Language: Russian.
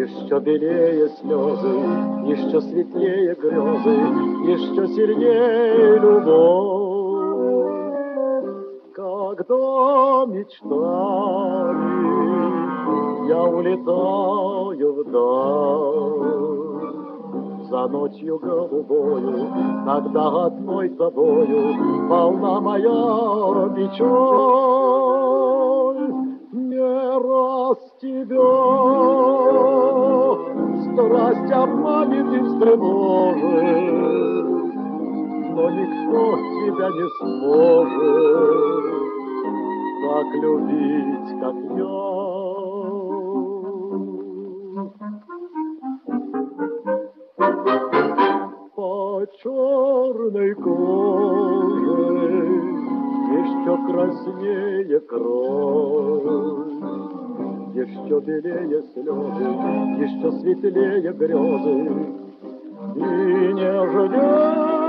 Еще белее слезы, еще светлее грезы, еще сильнее любовь. Когда мечтами я улетаю вдаль, за ночью голубою, когда одной тобою полна моя печаль. Не раз тебя страсть обманет и встревожит, но никто тебя не сможет так любить, как я. По черной коже еще краснее кровь, еще белее слезы, еще светлее грезы, и нежнее